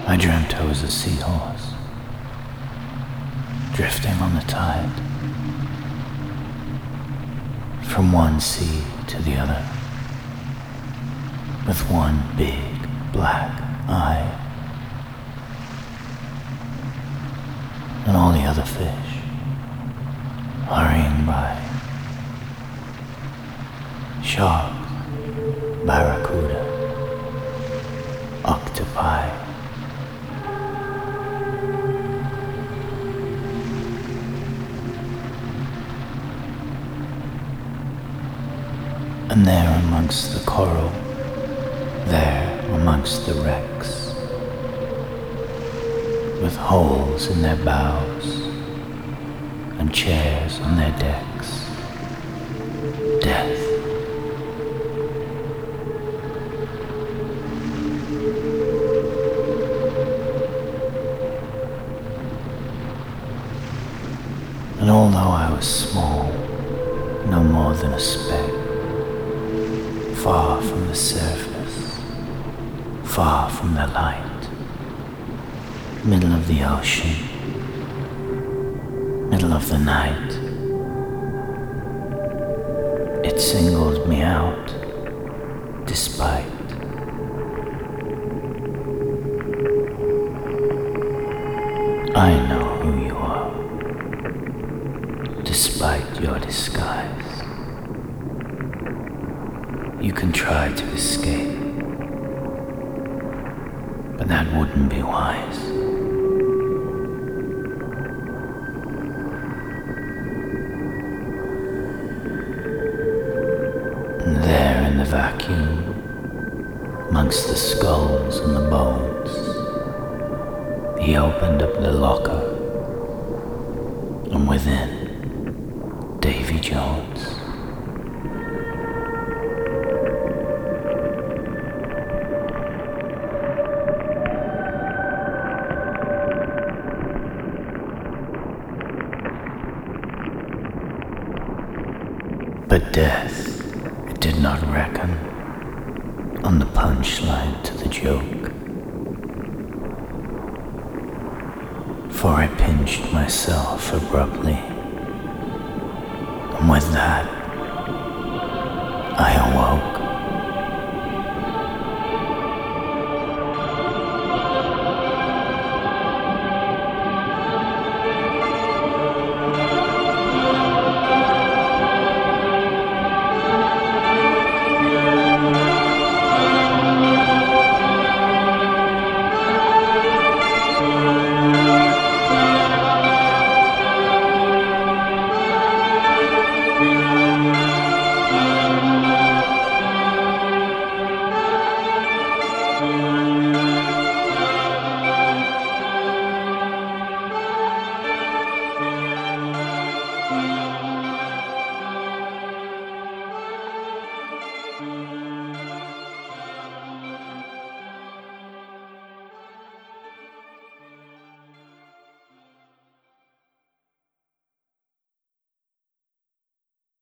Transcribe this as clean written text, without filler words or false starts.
I dreamt I was a seahorse, drifting on the tide, from one sea to the other, with one big black eye, and all the other fish hurrying by. Sharks, barracuda, octopi. And there amongst the coral, there amongst the wrecks, with holes in their bows and chairs on their decks, death. And although I was small, no more than a speck, far from the surface, far from the light, middle of the ocean, middle of the night, it singled me out despite. I know who you are, despite your disguise. You can try to escape, but that wouldn't be wise. And there in the vacuum, amongst the skulls and the bones, he opened up the locker, and within, Davy Jones. But death, it did not reckon on the punchline to the joke, for I pinched myself abruptly, and with that